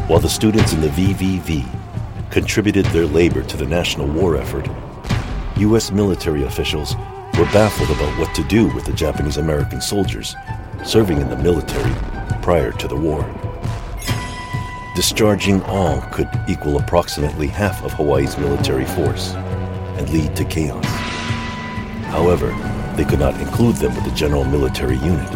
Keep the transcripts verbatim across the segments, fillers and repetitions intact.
While the students in the V V V contributed their labor to the national war effort, U S military officials were baffled about what to do with the Japanese-American soldiers serving in the military prior to the war. Discharging all could equal approximately half of Hawaii's military force and lead to chaos. However, they could not include them with the general military unit.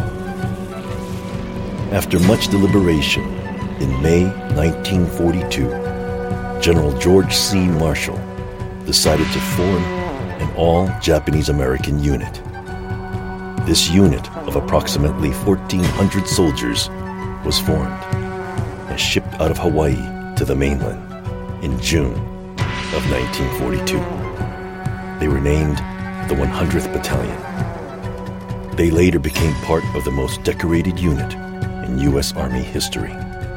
After much deliberation, in May nineteen forty-two, General George C. Marshall decided to form an all-Japanese-American unit. This unit of approximately fourteen hundred soldiers was formed and shipped out of Hawaii to the mainland in June of nineteen forty-two. They were named the one hundredth Battalion. They later became part of the most decorated unit in U S Army history.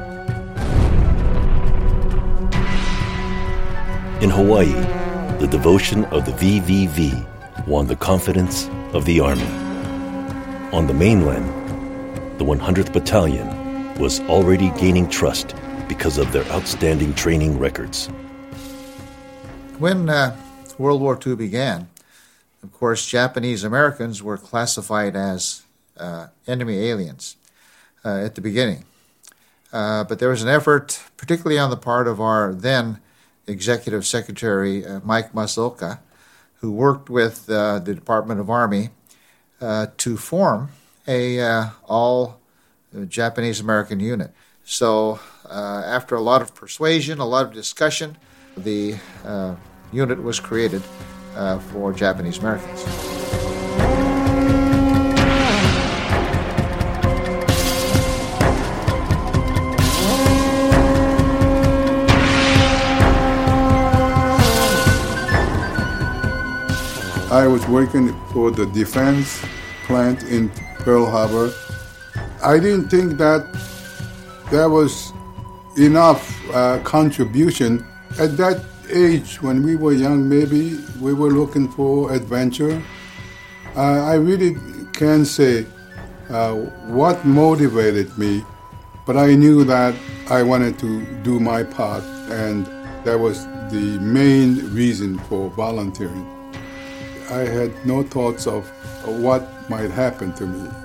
In Hawaii, the devotion of the V V V won the confidence of the Army. On the mainland, the one hundredth Battalion was already gaining trust because of their outstanding training records. When uh, World War Two began, of course, Japanese Americans were classified as uh, enemy aliens uh, at the beginning. Uh, but there was an effort, particularly on the part of our then Executive Secretary uh, Mike Masaoka, who worked with uh, the Department of Army uh, to form a uh, all Japanese American unit. So uh, after a lot of persuasion, a lot of discussion, the uh, unit was created uh, for Japanese Americans. I was working for the defense plant in Pearl Harbor. I didn't think that there was enough uh, contribution. At that age, when we were young, maybe we were looking for adventure. Uh, I really can't say uh, what motivated me, but I knew that I wanted to do my part, and that was the main reason for volunteering. I had no thoughts of what might happen to me.